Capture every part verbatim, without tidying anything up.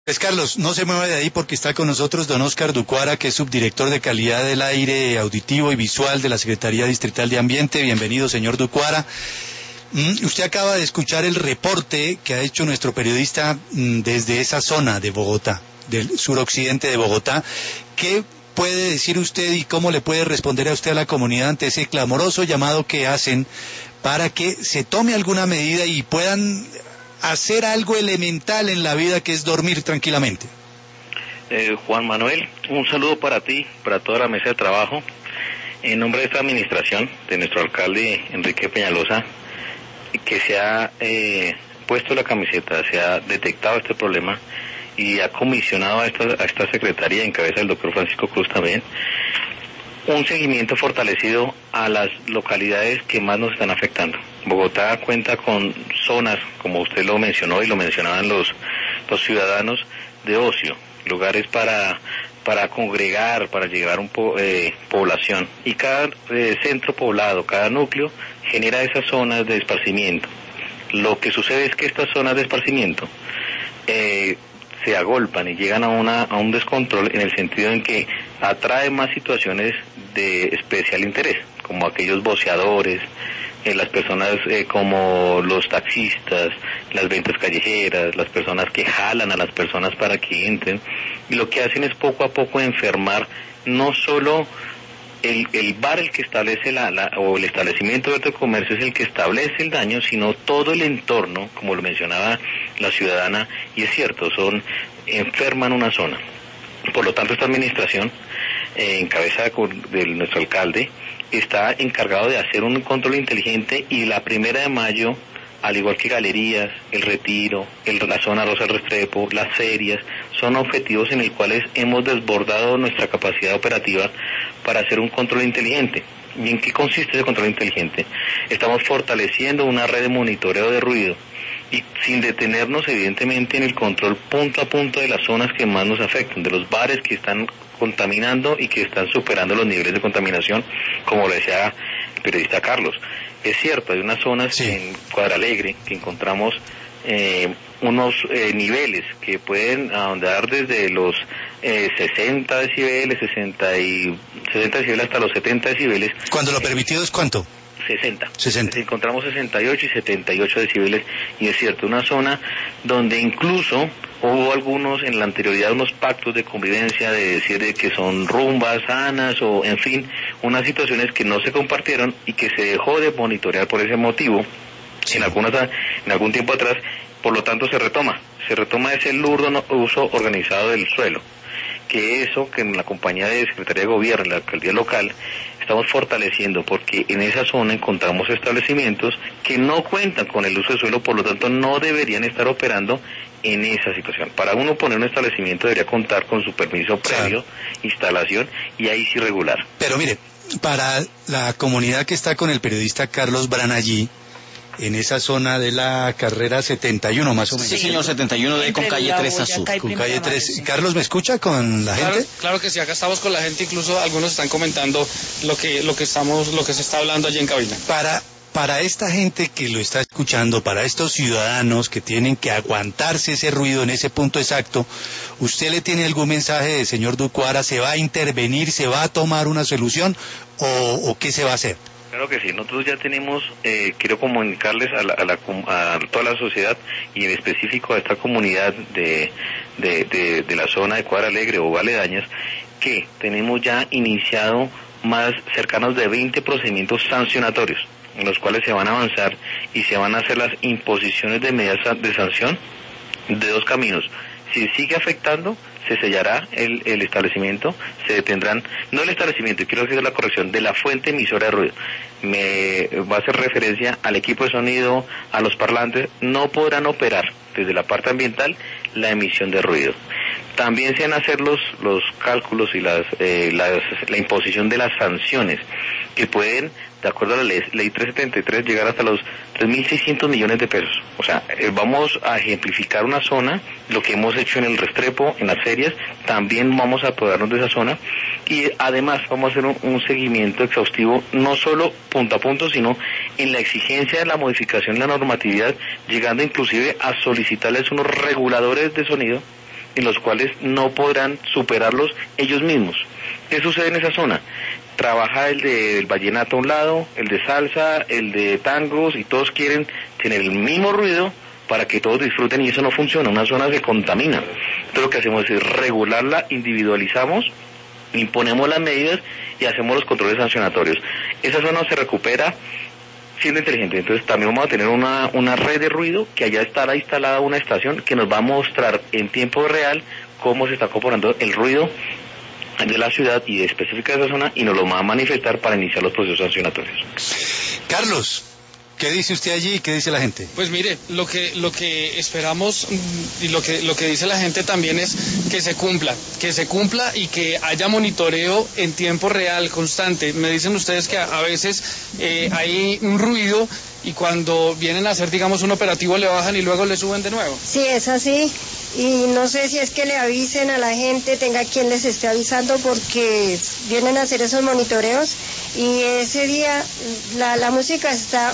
Pues Carlos, no se mueva de ahí porque está con nosotros don Óscar Ducuara, que es subdirector de calidad del aire auditivo y visual de la Secretaría Distrital de Ambiente. Bienvenido, señor Ducuara. Mm, usted acaba de escuchar el reporte que ha hecho nuestro periodista mm, desde esa zona de Bogotá, del suroccidente de Bogotá. ¿Qué puede decir usted y cómo le puede responder a usted a la comunidad ante ese clamoroso llamado que hacen para que se tome alguna medida y puedan hacer algo elemental en la vida, que es dormir tranquilamente? Eh, Juan Manuel, un saludo para ti, para toda la mesa de trabajo. En nombre de esta administración, de nuestro alcalde Enrique Peñalosa, que se ha eh, puesto la camiseta, se ha detectado este problema y ha comisionado a esta, a esta secretaría, en cabeza del doctor Francisco Cruz también, un seguimiento fortalecido a las localidades que más nos están afectando. Bogotá cuenta con zonas, como usted lo mencionó y lo mencionaban los, los ciudadanos, de ocio, lugares para, para congregar, para llegar a un po, eh, población. Y cada eh, centro poblado, cada núcleo, genera esas zonas de esparcimiento. Lo que sucede es que estas zonas de esparcimiento eh, se agolpan y llegan a, una, a un descontrol, en el sentido en que atrae más situaciones de especial interés, como aquellos voceadores, eh, las personas eh, como los taxistas, las ventas callejeras, las personas que jalan a las personas para que entren, y lo que hacen es poco a poco enfermar no solo el, el bar el que establece la, la o el establecimiento de comercio es el que establece el daño, sino todo el entorno, como lo mencionaba la ciudadana, y es cierto, son enferman una zona. Por lo tanto, esta administración, eh, en cabeza de, de nuestro alcalde, está encargado de hacer un control inteligente, y la primera de mayo, al igual que Galerías, El Retiro, el, la zona Rosa del Restrepo, las ferias, son objetivos en los cuales hemos desbordado nuestra capacidad operativa para hacer un control inteligente. ¿Y en qué consiste ese control inteligente? Estamos fortaleciendo una red de monitoreo de ruido, y sin detenernos evidentemente en el control punto a punto de las zonas que más nos afectan, de los bares que están contaminando y que están superando los niveles de contaminación, como lo decía el periodista Carlos. Es cierto, hay unas zonas sí. en Cuadralegre que encontramos eh, unos eh, niveles que pueden ahondar desde los eh, sesenta decibeles, sesenta y sesenta decibeles hasta los setenta decibeles. ¿Cuando lo permitido es cuánto? sesenta. sesenta. Encontramos sesenta y ocho y setenta y ocho decibeles, y es cierto, una zona donde incluso hubo algunos en la anterioridad unos pactos de convivencia, de decir de que son rumbas sanas, o en fin, unas situaciones que no se compartieron y que se dejó de monitorear por ese motivo, sí. en algunas en algún tiempo atrás. Por lo tanto, se retoma, se retoma ese lurdo uso organizado del suelo, que eso que en la compañía de Secretaría de Gobierno, en la alcaldía local, estamos fortaleciendo, porque en esa zona encontramos establecimientos que no cuentan con el uso de suelo, por lo tanto no deberían estar operando en esa situación. Para uno poner un establecimiento debería contar con su permiso previo, claro. instalación, y ahí sí regular. Pero mire, para la comunidad que está con el periodista Carlos Brana allí, en esa zona de la carrera setenta y uno más o menos. Sí, señor, setenta y uno de con calle tres a sur. Con calle tres. Carlos, ¿me escucha con la claro, gente? Claro que sí, acá estamos con la gente, incluso algunos están comentando lo que lo que estamos lo que se está hablando allí en cabina. Para para esta gente que lo está escuchando, para estos ciudadanos que tienen que aguantarse ese ruido en ese punto exacto, ¿usted le tiene algún mensaje, señor Ducuara? ¿Se va a intervenir, se va a tomar una solución o, o qué se va a hacer? Claro que sí, nosotros ya tenemos, eh, quiero comunicarles a, la, a, la, a toda la sociedad, y en específico a esta comunidad de, de, de, de la zona de Cuadralegre o aledañas, que tenemos ya iniciado más cercanos de veinte procedimientos sancionatorios, en los cuales se van a avanzar y se van a hacer las imposiciones de medidas de sanción de dos caminos. Si sigue afectando, se sellará el, el establecimiento, se detendrán, no el establecimiento, quiero hacer la corrección, de la fuente emisora de ruido. Me va a hacer referencia al equipo de sonido, a los parlantes, no podrán operar desde la parte ambiental la emisión de ruido. También se van a hacer los, los cálculos y las, eh, las, la imposición de las sanciones, que pueden, de acuerdo a la ley, ley trescientos setenta y tres, llegar hasta los tres mil seiscientos millones de pesos. O sea, eh, vamos a ejemplificar una zona, lo que hemos hecho en el Restrepo, en las ferias, también vamos a apoderarnos de esa zona, y además vamos a hacer un, un seguimiento exhaustivo, no solo punto a punto, sino en la exigencia de la modificación de la normatividad, llegando inclusive a solicitarles unos reguladores de sonido en los cuales no podrán superarlos ellos mismos. ¿Qué sucede en esa zona? Trabaja el de, del vallenato a un lado, el de salsa, el de tangos, y todos quieren tener el mismo ruido para que todos disfruten, y eso no funciona, una zona se contamina. Entonces lo que hacemos es regularla, individualizamos, imponemos las medidas y hacemos los controles sancionatorios. Esa zona se recupera siendo inteligente. Entonces también vamos a tener una, una red de ruido, que allá estará instalada una estación que nos va a mostrar en tiempo real cómo se está comportando el ruido de la ciudad y específica de esa zona, y nos lo va a manifestar para iniciar los procesos sancionatorios. Carlos, ¿qué dice usted allí y qué dice la gente? Pues mire, lo que lo que esperamos y lo que lo que dice la gente también es que se cumpla, que se cumpla y que haya monitoreo en tiempo real, constante. Me dicen ustedes que a, a veces eh, hay un ruido y cuando vienen a hacer, digamos, un operativo le bajan y luego le suben de nuevo. Sí, es así. Y no sé si es que le avisen a la gente, tenga quien les esté avisando, porque vienen a hacer esos monitoreos y ese día la, la música está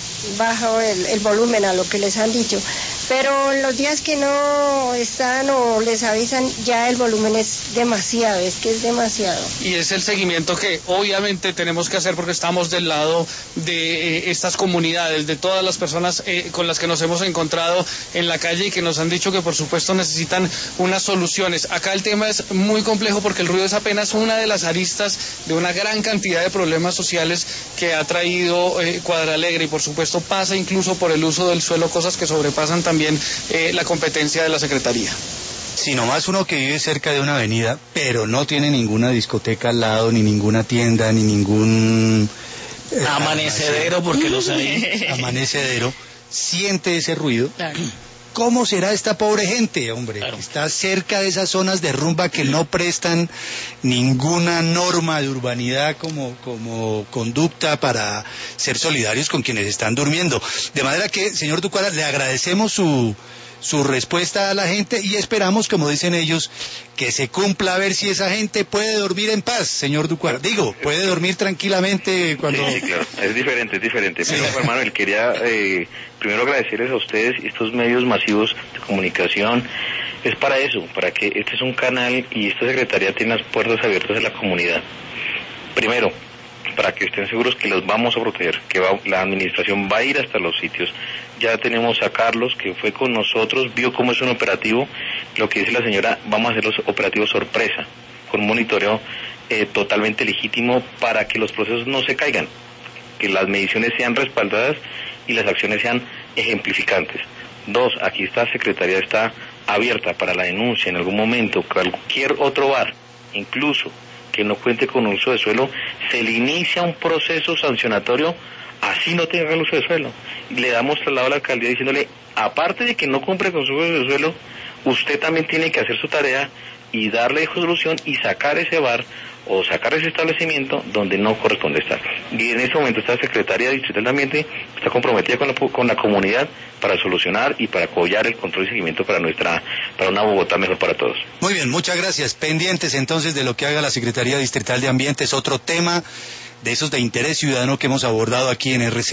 bajo el, el volumen a lo que les han dicho, pero los días que no están o les avisan, ya el volumen es demasiado, es que es demasiado. Y es el seguimiento que obviamente tenemos que hacer, porque estamos del lado de eh, estas comunidades, de todas las personas eh, con las que nos hemos encontrado en la calle y que nos han dicho que por supuesto necesitan unas soluciones. Acá el tema es muy complejo porque el ruido es apenas una de las aristas de una gran cantidad de problemas sociales que ha traído eh, Cuadralegre, y por supuesto pasa incluso por el uso del suelo, cosas que sobrepasan también también eh, la competencia de la Secretaría. Si nomás uno que vive cerca de una avenida, pero no tiene ninguna discoteca al lado, ni ninguna tienda, ni ningún eh, amanecedero, porque los hay. Amanecedero, siente ese ruido. Claro. ¿Cómo será esta pobre gente, hombre? Claro. Está cerca de esas zonas de rumba que no prestan ninguna norma de urbanidad como, como conducta para ser solidarios con quienes están durmiendo. De manera que, señor Ducuara, le agradecemos su, su respuesta a la gente y esperamos, como dicen ellos, que se cumpla, a ver si esa gente puede dormir en paz, señor Ducuara. Digo, puede dormir tranquilamente cuando... Sí, sí, claro, es diferente, es diferente. Sí. Pero, Juan Manuel, quería eh, primero agradecerles a ustedes estos medios masivos de comunicación. Es para eso, para que este es un canal y esta secretaría tiene las puertas abiertas a la comunidad. Primero, para que estén seguros que los vamos a proteger, que va, la administración va a ir hasta los sitios. Ya tenemos a Carlos, que fue con nosotros, vio cómo es un operativo. Lo que dice la señora, vamos a hacer los operativos sorpresa, con un monitoreo eh, totalmente legítimo para que los procesos no se caigan, que las mediciones sean respaldadas y las acciones sean ejemplificantes. Dos, aquí esta secretaría está abierta para la denuncia en algún momento, cualquier otro bar, incluso que no cuente con uso de suelo, se le inicia un proceso sancionatorio, así no tenga el uso de suelo. Y le damos traslado a la alcaldía diciéndole, aparte de que no cumple con su uso de suelo, usted también tiene que hacer su tarea y darle solución y sacar ese bar o sacar ese establecimiento donde no corresponde estar. Y en ese momento esta Secretaría Distrital de Ambiente está comprometida con la, con la comunidad para solucionar y para apoyar el control y seguimiento para nuestra, para una Bogotá mejor para todos. Muy bien, muchas gracias. Pendientes entonces de lo que haga la Secretaría Distrital de Ambiente, es otro tema de esos de interés ciudadano que hemos abordado aquí en R C.